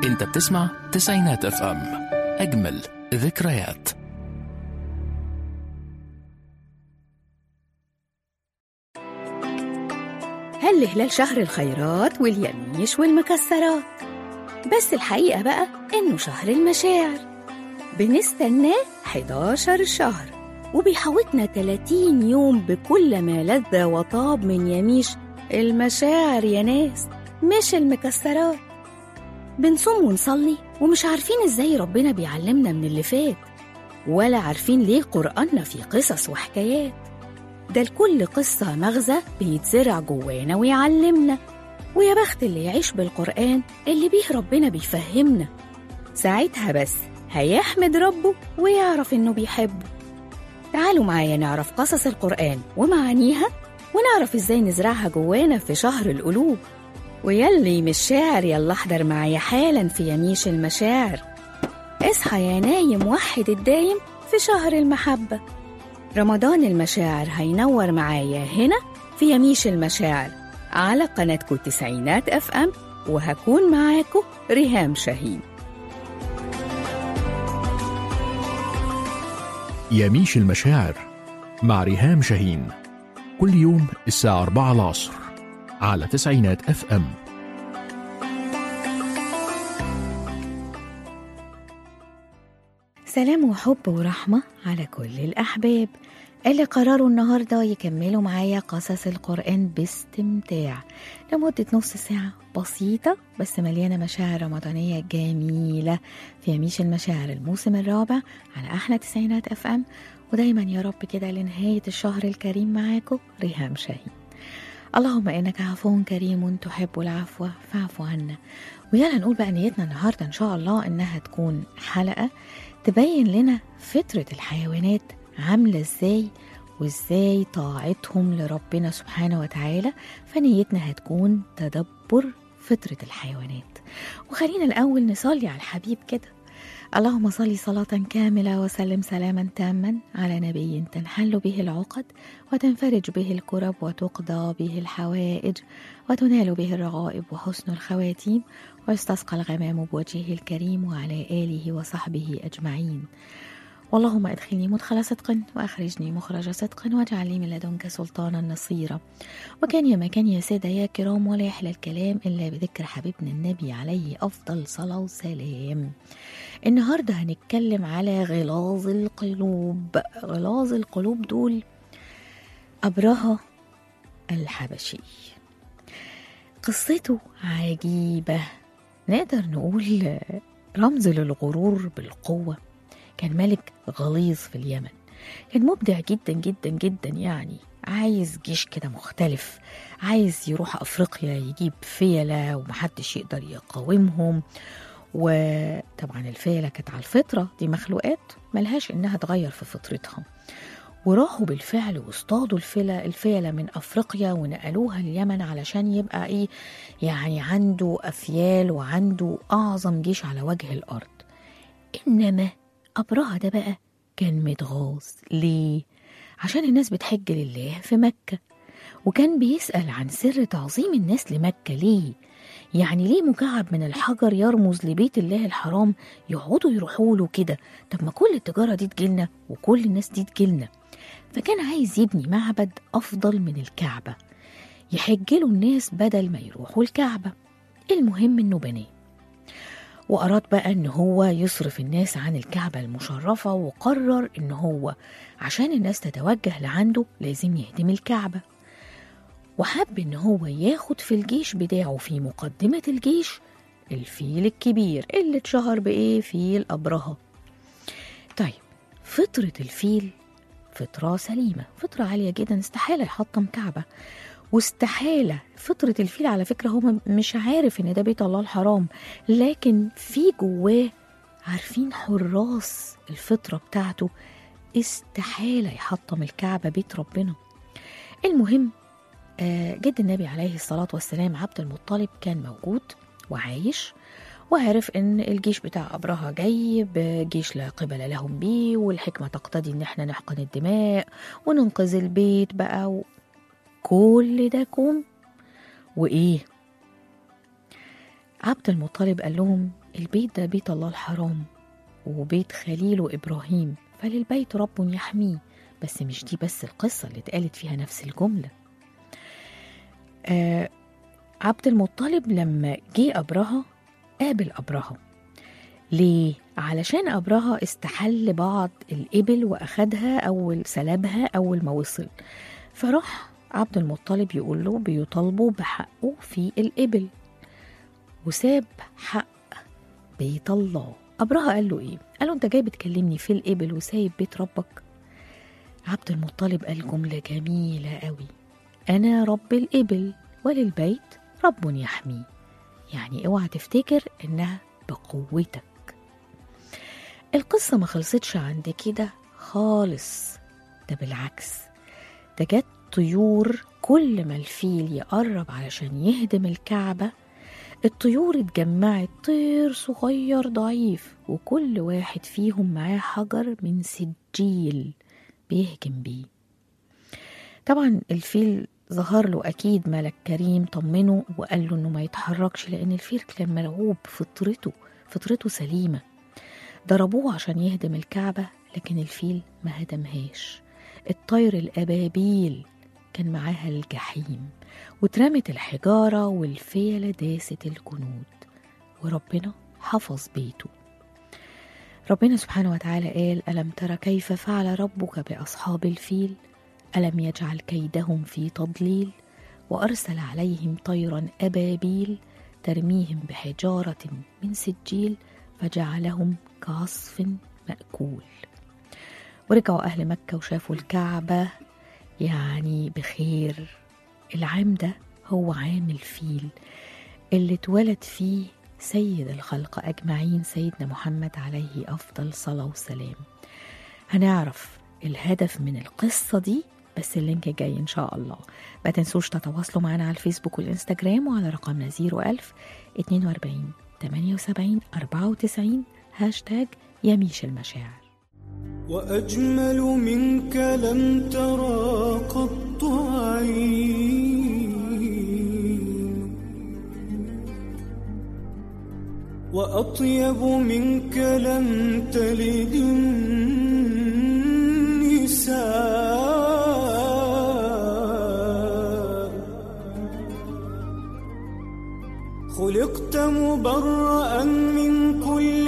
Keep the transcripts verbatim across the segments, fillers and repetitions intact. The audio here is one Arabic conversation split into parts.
انت بتسمع تسعينات اف ام، اجمل ذكريات. هل هلال شهر الخيرات واليميش والمكسرات، بس الحقيقة بقى إنه شهر المشاعر. بنستناه حداشر شهر وبيحوطنا تلاتين يوم بكل ما لذ وطاب من يميش المشاعر يا ناس، مش المكسرات. بنصوم ونصلي ومش عارفين إزاي ربنا بيعلمنا من اللي فات، ولا عارفين ليه قرآننا فيه قصص وحكايات. ده لكل قصة مغزى بيتزرع جوانا ويعلمنا، ويا بخت اللي يعيش بالقرآن اللي بيه ربنا بيفهمنا. ساعتها بس هيحمد ربه ويعرف إنه بيحبه. تعالوا معايا نعرف قصص القرآن ومعانيها، ونعرف إزاي نزرعها جوانا في شهر القلوب. ويلي مش شاعر يلا احضر معايا حالا في يميش المشاعر. اصحى يا نايم وحد الدايم في شهر المحبة. رمضان المشاعر هينور معايا هنا في يميش المشاعر على قناتكم تسعينات اف ام، وهكون معاكم ريهام شاهين. يميش المشاعر مع ريهام شاهين، كل يوم الساعة أربعة العصر على تسعينات اف ام. سلام وحب ورحمة على كل الأحباب اللي قرروا النهاردة يكملوا معايا قصص القرآن باستمتاع لمدة نص ساعة بسيطة بس مليانة مشاعر رمضانية جميلة في يميش المشاعر الموسم الرابع على أحلى تسعينات اف ام. ودايما يا رب كده لنهاية الشهر الكريم معاكم ريهام شاهين. اللهم إنك عفو كريم تحب العفو فاعف عنا. ويلا نقول بقى نيتنا النهاردة إن شاء الله إنها تكون حلقة تبين لنا فطرة الحيوانات عاملة إزاي، وإزاي طاعتهم لربنا سبحانه وتعالى. فنيتنا هتكون تدبر فطرة الحيوانات. وخلينا الأول نصلي على الحبيب كده. اللهم صل صلاة كاملة وسلم سلاما تاما على نبي تنحل به العقد وتنفرج به الكرب وتقضى به الحوائج وتنال به الرغائب وحسن الخواتيم ويستسقى الغمام بوجهه الكريم وعلى آله وصحبه أجمعين. واللهم ادخلني مدخل صدق وأخرجني مخرج صدق واجعل لي من لدنك سلطانا نصيرا. وكان يا مكان يا سادة يا كرام، ولا يحلى الكلام إلا بذكر حبيبنا النبي عليه أفضل صلاة وسلام. النهاردة هنتكلم على غلاظ القلوب. غلاظ القلوب دول أبرهة الحبشي. قصته عجيبة، نقدر نقول رمز للغرور بالقوة. كان ملك غليظ في اليمن، كان مبدع جدا جدا جدا، يعني عايز جيش كده مختلف، عايز يروح أفريقيا يجيب فيلة ومحدش يقدر يقاومهم. وطبعا الفيلة كانت على الفطرة، دي مخلوقات ملهاش إنها تغير في فطرتها. وراحوا بالفعل واصطادوا الفيلة الفيلة من أفريقيا ونقلوها اليمن علشان يبقى إيه، يعني عنده أفيال وعنده أعظم جيش على وجه الأرض. إنما أبرهة ده بقى كان متغاظ. ليه؟ عشان الناس بتحج لله في مكة، وكان بيسأل عن سر تعظيم الناس لمكة. ليه؟ يعني ليه مكعب من الحجر يرمز لبيت الله الحرام يقعدوا يروحوا له كده؟ طب ما كل التجارة دي تجيلنا وكل الناس دي تجيلنا. فكان عايز يبني معبد أفضل من الكعبة يحجلوا الناس بدل ما يروحوا الكعبة. المهم إنه بناه، وأراد بقى إن هو يصرف الناس عن الكعبة المشرفة، وقرر إن هو عشان الناس تتوجه لعنده لازم يهدم الكعبة. وحب إن هو ياخد في الجيش بتاعه في مقدمة الجيش الفيل الكبير اللي اتشهر بإيه؟ فيل أبرهة. طيب فطرة الفيل فطرة سليمة، فطرة عالية جدا، استحالة يحطم كعبة، واستحالة. فطرة الفيل على فكرة هو مش عارف إن ده بيت الله الحرام، لكن في جواه عارفين حراس الفطرة بتاعته استحالة يحطم الكعبة بيت ربنا. المهم جد النبي عليه الصلاة والسلام عبد المطلب كان موجود وعايش، وعرف ان الجيش بتاع أبرهة جاي بجيش لا قبل لهم بيه، والحكمة تقتضي ان احنا نحقن الدماء وننقذ البيت بقى. كل ده كوم وإيه؟ عبد المطلب قال لهم البيت ده بيت الله الحرام وبيت خليله إبراهيم، فللبيت رب يحميه. بس مش دي بس القصة اللي اتقالت فيها نفس الجملة. آه عبد المطلب لما جه أبرهة قابل أبرهة. ليه؟ علشان أبرهة استحل بعض الإبل وأخدها أول سلبها أول ما وصل، فراح عبد المطلب يقول له بيطالبوا بحقه في الإبل، وساب حق بيت الله. أبرهة قال له إيه؟ قال له أنت جاي بتكلمني في الإبل وسايب بيت ربك؟ عبد المطلب قال جملة جميلة قوي: أنا رب الإبل وللبيت رب يحميه. يعني اوعى تفتكر إنها بقوتك. القصة ما خلصتش عند كده خالص، ده بالعكس، ده جت طيور كل ما الفيل يقرب علشان يهدم الكعبة الطيور اتجمعت، طير صغير ضعيف وكل واحد فيهم معاه حجر من سجيل بيهجم بيه. طبعا الفيل ظهر له أكيد ملك كريم طمنه وقال له إنه ما يتحركش، لأن الفيل كان مرعوب، فطرته فطرته سليمة. ضربوه عشان يهدم الكعبة لكن الفيل ما هدمهاش. الطير الأبابيل كان معاها الجحيم واترمت الحجارة والفيلة داست الجنود، وربنا حفظ بيته. ربنا سبحانه وتعالى قال: ألم تر كيف فعل ربك بأصحاب الفيل ألم يجعل كيدهم في تضليل وأرسل عليهم طيرا أبابيل ترميهم بحجارة من سجيل فجعلهم كعصف مأكول. ورجعوا أهل مكة وشافوا الكعبة يعني بخير. العام ده هو عام الفيل اللي اتولد فيه سيد الخلق أجمعين سيدنا محمد عليه أفضل صلاة وسلام. هنعرف الهدف من القصة دي بس اللينك جاي إن شاء الله. ما تنسوش تتواصلوا معنا على الفيسبوك والإنستجرام وعلى رقمنا زيرو ألف اتنين وأربعين تمانية وسبعين أربعة وتسعين هاشتاج يميش المشاعر. وأجمل منك لم ترى قط عين، وأطيب منك لم تلد النساء، خلقت مبرأ من كل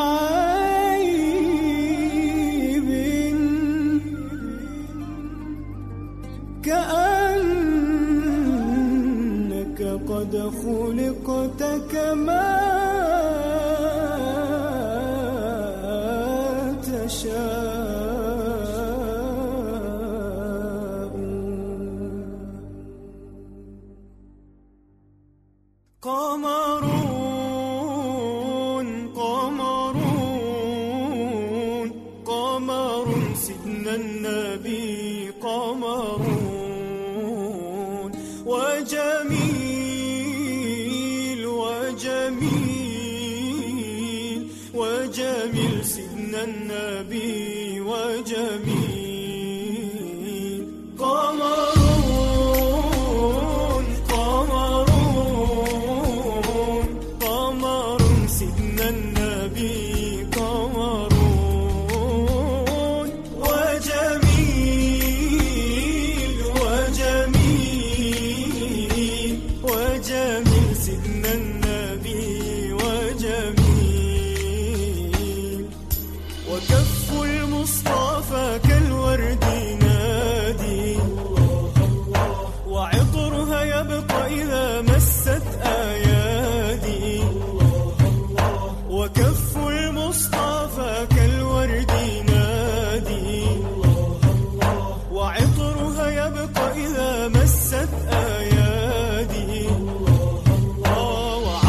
عيب، كأنك قد خلقت كما تشاء. قمرون قمرون قمر سيدنا النبي، قمرون وجميل وجميل وجميل سيدنا النبي وجميل. قمرون قمرون قمر سيدنا النبي، قمرون وجميل وجميل وجميل سيدنا النبي وجميل. وكف المصطفى كالورد نادي، وعطرها يبقى إذا مست أيادي. وكف المصطفى كالورد نادي، وعطرها يبقى إذا مست أيادي. وعطرها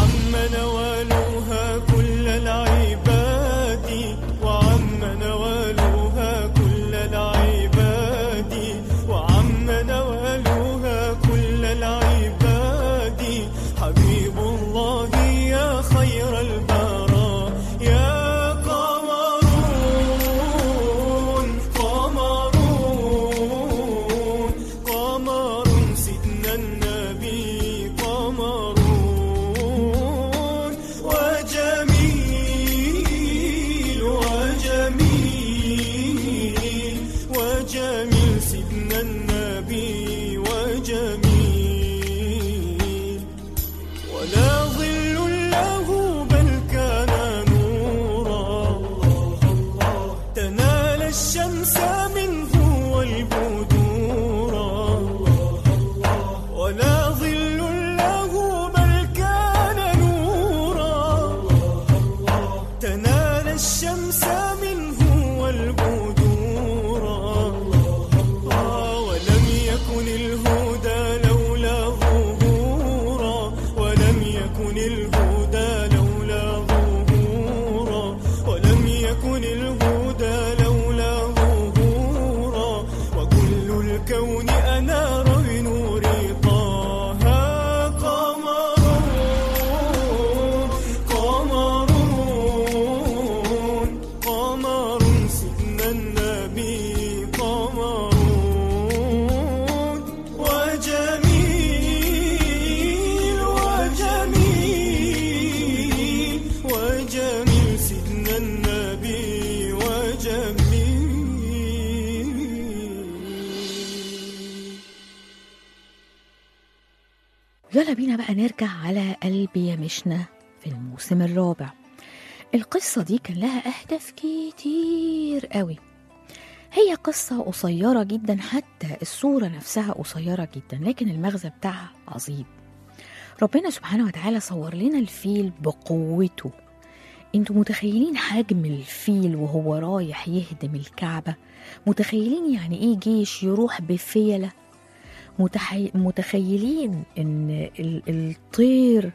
يكن الهدى لولا ظهورا ولم يكن الهدى لولا ظهورا وكل الكون أنار بنور طه قمرون قمرون قمر سيدنا النبي قمرون وجميل وجميل وجميل سيدنا النبي وجميل. يلا بينا بقى نرجع على قلبي يا مشنا في الموسم الرابع. القصة دي كان لها أهداف كتير قوي. هي قصة قصيرة جدا، حتى الصورة نفسها قصيرة جدا، لكن المغزى بتاعها عظيم. ربنا سبحانه وتعالى صور لنا الفيل بقوته. انتوا متخيلين حجم الفيل وهو رايح يهدم الكعبة؟ متخيلين يعني ايه جيش يروح بفيلة؟ متحي... متخيلين ان ال... الطير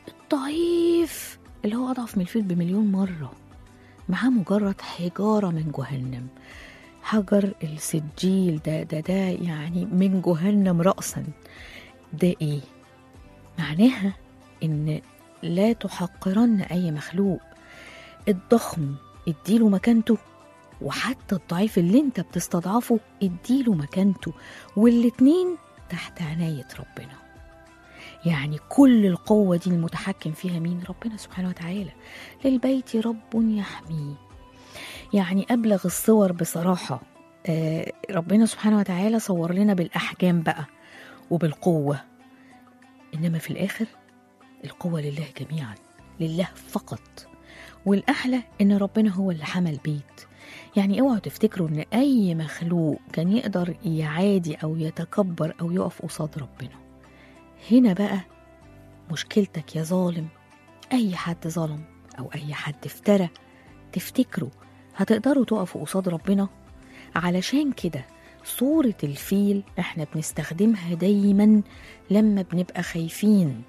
الضعيف اللي هو أضعف من الفيل بمليون مرة معاه مجرد حجارة من جهنم، حجر السجيل ده ده ده يعني من جهنم رأسا. ده ايه؟ معناها ان لا تحقرن اي مخلوق. الضخم اديله مكانته، وحتى الضعيف اللي انت بتستضعفه اديله مكانته، والاتنين تحت عناية ربنا. يعني كل القوة دي المتحكم فيها مين؟ ربنا سبحانه وتعالى. للبيت رب يحميه. يعني أبلغ الصور بصراحة. آه ربنا سبحانه وتعالى صور لنا بالأحجام بقى وبالقوة، إنما في الآخر القوة لله جميعا، لله فقط. والأحلى إن ربنا هو اللي حمى البيت. يعني اوعوا تفتكروا إن أي مخلوق كان يقدر يعادي أو يتكبر أو يقف قصاد ربنا. هنا بقى مشكلتك يا ظالم، أي حد ظلم أو أي حد افترى، تفتكروا هتقدروا تقفوا قصاد ربنا؟ علشان كده صورة الفيل احنا بنستخدمها دايما لما بنبقى خايفين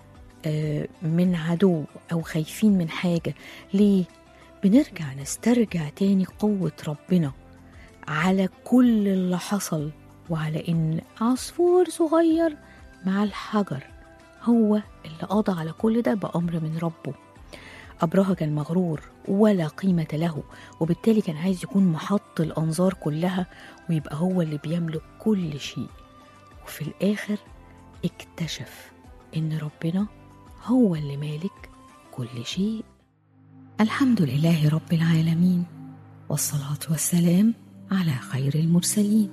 من عدو أو خايفين من حاجة. ليه؟ بنرجع نسترجع تاني قوة ربنا على كل اللي حصل، وعلى إن عصفور صغير مع الحجر هو اللي قضى على كل ده بأمر من ربه. أبرهة كان مغرور ولا قيمة له، وبالتالي كان عايز يكون محط الأنظار كلها ويبقى هو اللي بيملك كل شيء. وفي الآخر اكتشف إن ربنا هو اللي مالك كل شيء. الحمد لله رب العالمين، والصلاة والسلام على خير المرسلين.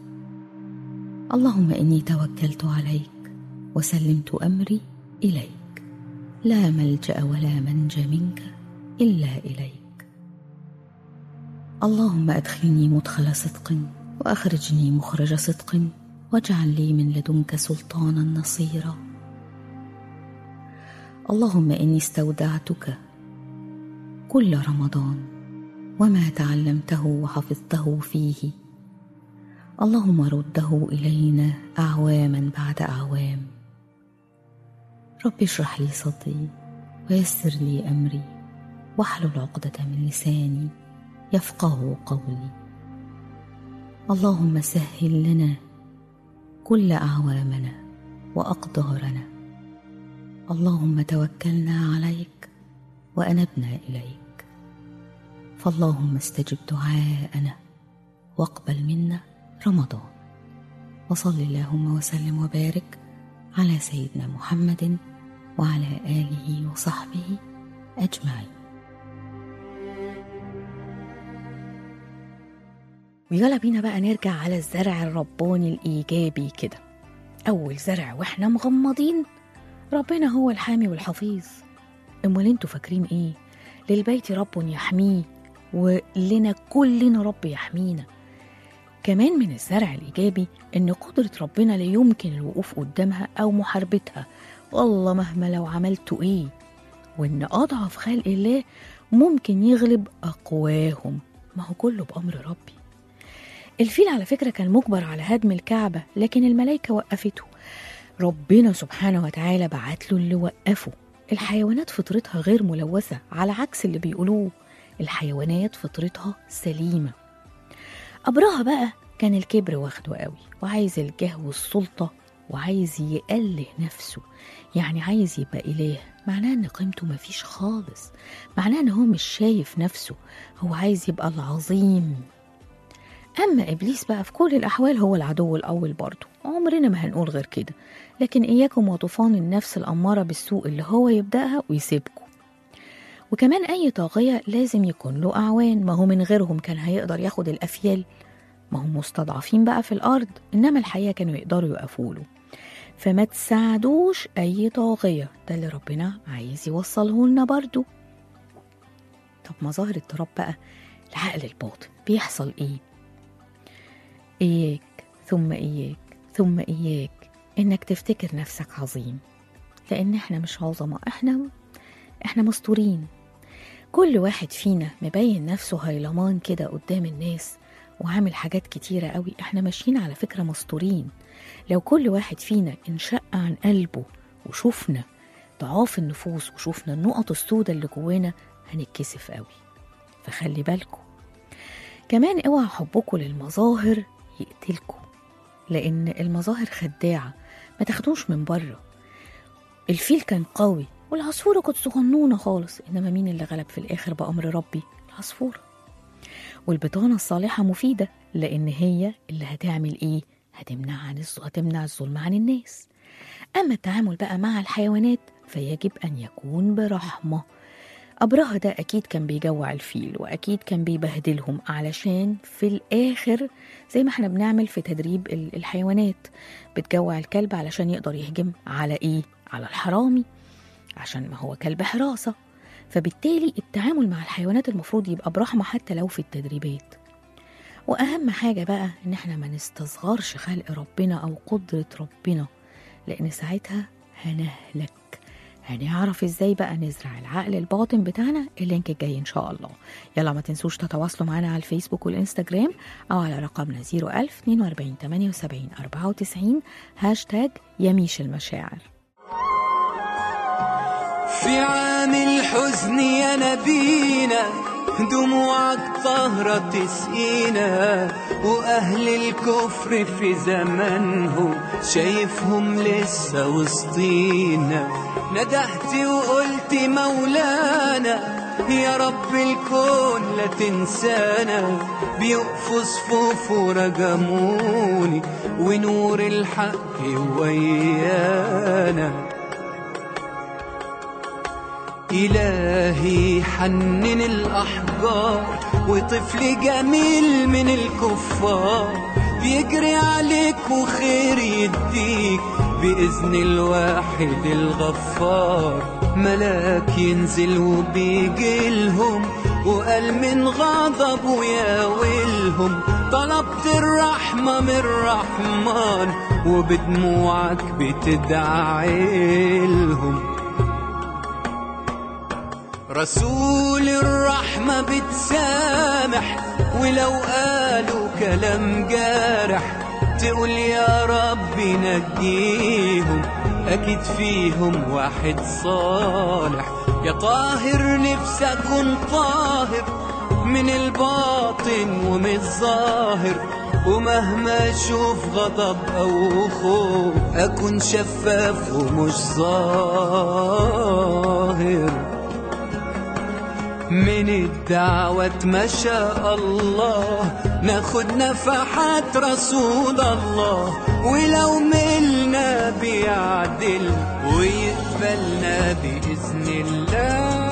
اللهم إني توكلت عليك وسلمت أمري إليك، لا ملجأ ولا منجى منك إلا إليك. اللهم أدخلني مدخل صدق وأخرجني مخرج صدق، واجعل لي من لدنك سلطانا نصيرا. اللهم إني استودعتك كل رمضان وما تعلمته وحفظته فيه، اللهم رده إلينا أعواما بعد أعوام. رب اشرح لي صدري ويسر لي أمري واحلل عقدة من لساني يفقه قولي. اللهم سهل لنا كل أعوامنا وأقدارنا. اللهم توكلنا عليك وأنبنا إليك، فاللهم استجب دعاءنا واقبل منا رمضان. وصل اللهم وسلم وبارك على سيدنا محمد وعلى آله وصحبه أجمعين. ويلا بينا بقى نرجع على الزرع الرباني الإيجابي كده. أول زرع وإحنا مغمضين، ربنا هو الحامي والحفيظ. أمال انتوا فاكرين إيه؟ للبيت رب يحميه، ولنا كلنا رب يحمينا. كمان من الزرع الإيجابي إن قدرة ربنا لا يمكن الوقوف قدامها أو محاربتها، والله مهما لو عملتوا إيه، وإن أضعف خلق الله ممكن يغلب أقواهم، ما هو كله بأمر ربي. الفيل على فكرة كان مجبر على هدم الكعبة، لكن الملائكة وقفته. ربنا سبحانه وتعالى بعت له اللي وقفه، الحيوانات فطرتها غير ملوثة، على عكس اللي بيقولوه، الحيوانات فطرتها سليمة. أبرهة بقى كان الكبر واخده قوي، وعايز الجاه والسلطة، وعايز يأله نفسه، يعني عايز يبقى إله. معناه إن قيمته مفيش خالص، معناه إن هو مش شايف نفسه، هو عايز يبقى العظيم. أما إبليس بقى في كل الأحوال هو العدو الأول برضه، عمرنا ما هنقول غير كده. لكن إياكم وطوفان النفس الأمارة بالسوء اللي هو يبدأها ويسيبكم. وكمان أي طاغية لازم يكون له أعوان، ما هو من غيرهم كان هيقدر ياخد الأفيال، ما هم مستضعفين بقى في الأرض، إنما الحقيقة كانوا يقدروا يقفوا له. فما تساعدوش أي طاغية، ده اللي ربنا عايز يوصله لنا برضو. طب مظاهر اضطراب بقى العقل الباطن بيحصل إيه؟ إياك ثم إياك ثم إياك إنك تفتكر نفسك عظيم، لأن إحنا مش عظماء، إحنا إحنا مستورين. كل واحد فينا مبين نفسه هيلمان كده قدام الناس وعامل حاجات كتيرة قوي. إحنا ماشيين على فكرة مستورين. لو كل واحد فينا انشق عن قلبه وشوفنا ضعاف النفوس وشوفنا النقط السوداء اللي جوانا هنتكسف قوي. فخلي بالكم كمان، اوعى حبكم للمظاهر يقتلكم، لأن المظاهر خداعة، ما تاخدوش من بره. الفيل كان قوي والعصفورة كانت صغنونة خالص، إنما مين اللي غلب في الآخر بأمر ربي؟ العصفورة. والبطانة الصالحة مفيدة، لأن هي اللي هتعمل إيه؟ هتمنع عن الظلم، هتمنع الظلم عن الناس. أما التعامل بقى مع الحيوانات فيجب أن يكون برحمة. أبرهة ده أكيد كان بيجوع الفيل، وأكيد كان بيبهدلهم، علشان في الآخر زي ما احنا بنعمل في تدريب الحيوانات، بتجوع الكلب علشان يقدر يهجم على إيه؟ على الحرامي، عشان ما هو كلب حراسة. فبالتالي التعامل مع الحيوانات المفروض يبقى برحمة حتى لو في التدريبات. وأهم حاجة بقى إن احنا ما نستصغرش خلق ربنا أو قدرة ربنا، لأن ساعتها هنهلك. هنعرف ازاي بقى نزرع العقل الباطن بتاعنا اللينك الجاي ان شاء الله. يلا ما تنسوش تتواصلوا معنا على الفيسبوك والانستجرام او على رقمنا صفر ألف اتنين وأربعين تمانية وسبعين أربعة وتسعين هاشتاج يميش المشاعر. في عام الحزن يا نبينا دموعك طهرة تسقينا، وأهل الكفر في زمانهم شايفهم لسه وسطينا. ندهت وقلت مولانا يا رب الكون لا تنسانا، بيقفوا صفوف ورجموني ونور الحق ويانا. إلهي حنن الأحجار وطفل جميل من الكفار بيجري عليك وخير يديك بإذن الواحد الغفار. ملاك ينزل وبيجيلهم وقال من غضبه يا ويلهم، طلبت الرحمة من الرحمن وبدموعك بتدعيلهم. رسول الرحمة بتسامح ولو قالوا كلام جارح، تقول يا رب نجيهم أكيد فيهم واحد صالح. يا طاهر نفسي أكون طاهر من الباطن ومن الظاهر، ومهما أشوف غضب أو خوف أكون شفاف ومش ظاهر. من الدعوة ما شاء الله ناخد نفحات رسول الله، ولو ملنا بيعدل ويقبلنا بإذن الله.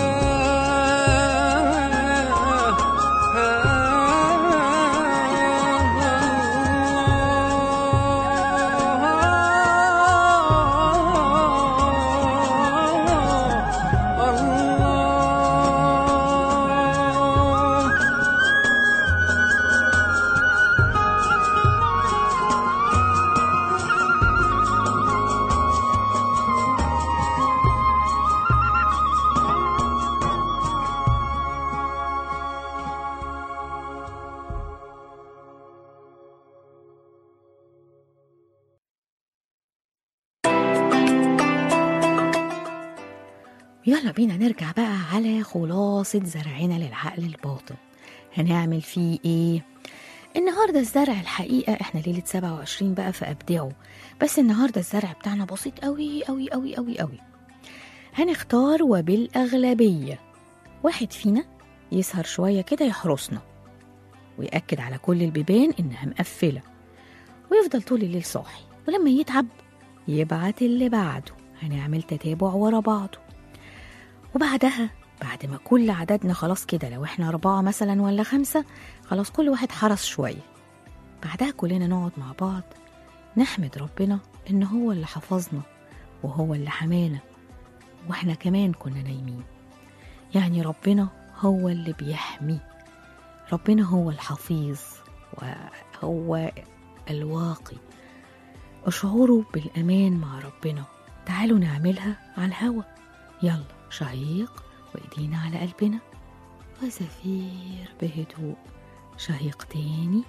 يلا بينا نرجع بقى على خلاصة زرعنا للعقل الباطن. هنعمل فيه ايه؟ النهاردة الزرع الحقيقة احنا ليلة سبعة وعشرين بقى فأبدعوا، بس النهاردة الزرع بتاعنا بسيط قوي قوي قوي قوي قوي. هنختار وبالأغلبية واحد فينا يسهر شوية كده يحرسنا ويأكد على كل البيبان إنها مقفلة، ويفضل طول الليل صاحي، ولما يتعب يبعت اللي بعده. هنعمل تتابع ورا بعضه، وبعدها بعد ما كل عددنا خلاص كده، لو احنا أربعة مثلا ولا خمسة، خلاص كل واحد حرس شوية، بعدها كلنا نقعد مع بعض نحمد ربنا إن هو اللي حفظنا وهو اللي حمانا واحنا كمان كنا نايمين. يعني ربنا هو اللي بيحمي، ربنا هو الحفيظ وهو الواقي. اشعروا بالأمان مع ربنا. تعالوا نعملها على الهوا. يلا شهيق وإيدينا على قلبنا، وزفير بهدوء. شهيق تاني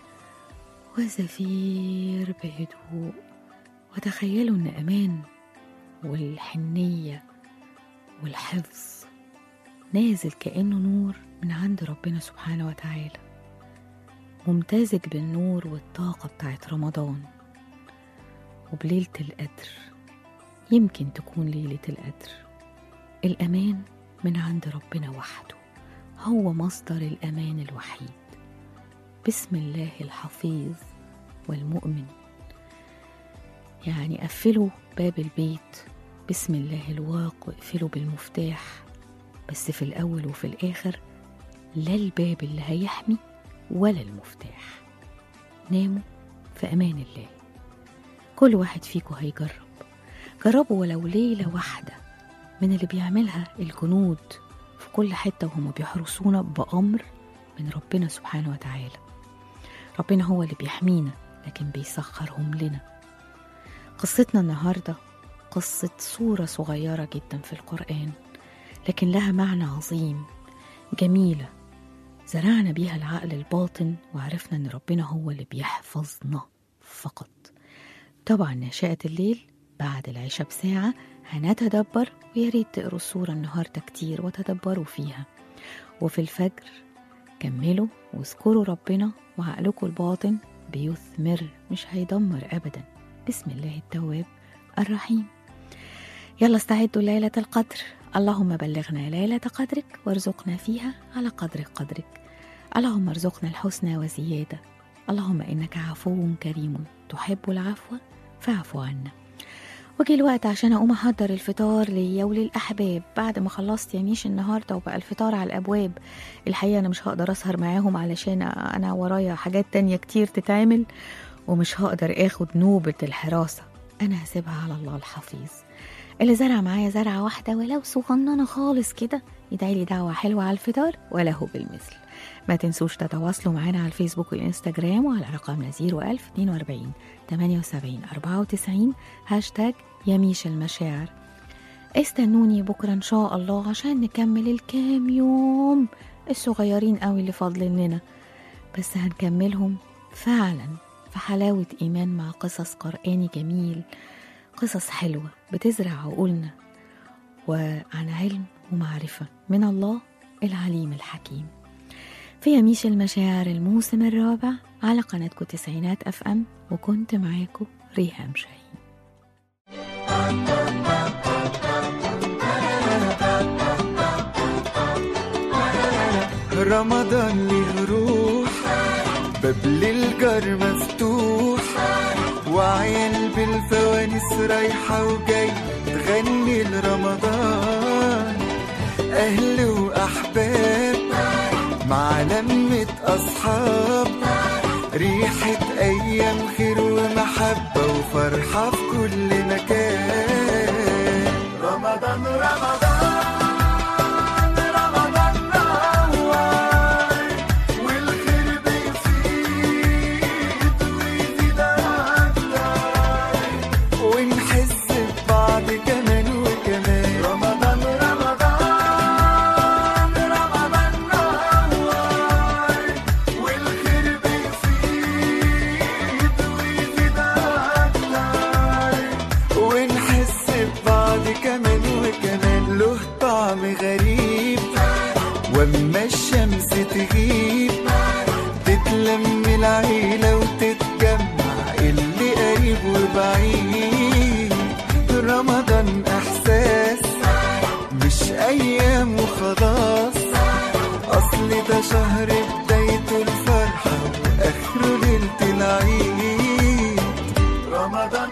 وزفير بهدوء. وتخيلوا إن أمان والحنية والحفظ نازل كأنه نور من عند ربنا سبحانه وتعالى، ممتزج بالنور والطاقة بتاعت رمضان. وبليلة القدر، يمكن تكون ليلة القدر، الأمان من عند ربنا وحده، هو مصدر الأمان الوحيد. بسم الله الحفيظ والمؤمن. يعني قفلوا باب البيت بسم الله الواق واقفلوا بالمفتاح، بس في الأول وفي الآخر لا الباب اللي هيحمي ولا المفتاح. ناموا في أمان الله. كل واحد فيكم هيجرب، جربوا ولو ليلة واحدة من اللي بيعملها الجنود في كل حتة وهم بيحرسونا بأمر من ربنا سبحانه وتعالى. ربنا هو اللي بيحمينا لكن بيسخرهم لنا. قصتنا النهاردة قصة صورة صغيرة جدا في القرآن، لكن لها معنى عظيم، جميلة، زرعنا بيها العقل الباطن وعرفنا ان ربنا هو اللي بيحفظنا فقط. طبعا نشأة الليل بعد العشاء بساعة هنتدبر، وياريت تقروا السورة النهاردة كتير وتدبروا فيها. وفي الفجر كملوا واذكروا ربنا، وعقلكم الباطن بيثمر مش هيدمر أبدا. بسم الله التواب الرحيم. يلا استعدوا ليلة القدر. اللهم بلغنا ليلة قدرك وارزقنا فيها على قدر قدرك. اللهم ارزقنا الحسنى وزيادة. اللهم إنك عفو كريم تحب العفو فاعف عنا. وجي الوقت عشان أقوم أحضر الفطار ليا وللأحباب بعد ما خلصت يميش النهاردة وبقى الفطار على الأبواب. الحقيقة أنا مش هقدر أسهر معاهم علشان أنا ورايا حاجات تانية كتير تتعمل، ومش هقدر أخد نوبة الحراسة. أنا هسيبها على الله الحفيظ. اللي زرع معايا زرعة واحدة ولو صغننة خالص كده يدعي لي دعوة حلوة على الفطار وله بالمثل. ما تنسوش تتواصلوا معنا على الفيسبوك والإنستجرام وعلى رقمنا صفر ألف اتنين وأربعين تمانية وسبعين أربعة وتسعين هاشتاج يميش المشاعر. استنوني بكرة إن شاء الله عشان نكمل الكام يوم الصغيرين قوي اللي فاضلين لنا، بس هنكملهم فعلا في حلاوة إيمان مع قصص قرآني جميل، قصص حلوة بتزرع عقولنا وعن علم ومعرفة من الله العليم الحكيم. في يميش المشاعر الموسم الرابع على قناتكم تسعينات أف أم، وكنت معاكم ريهام شاهين. رمضان له روح، باب للجار مفتوح، وعيال بالفوانيس رايحة وجاي تغني لرمضان. أهل وأحباب مع لمة أصحاب، ريحة أيام خير ومحبة وفرحة في كل مكان. رمضان رمضان طعم غريب، واما الشمس تغيب تتلم العيلة وتتجمع اللي قريب وبعيد. رمضان احساس مش ايام وخلاص، اصل ده شهر بدايته الفرحة واخره ليلة العيد. رمضان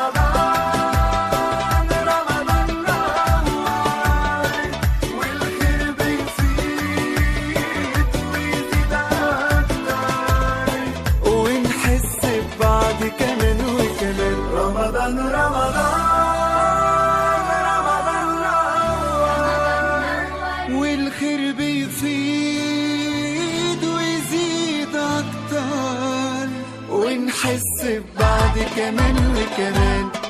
رمضان رمضان والخير بيزيد ويزيد اكتر، ونحس ببعض كمان وكمان. رمضان رمضان والخير بيزيد ويزيد أكتر، ونحس ببعض كمان وكمان.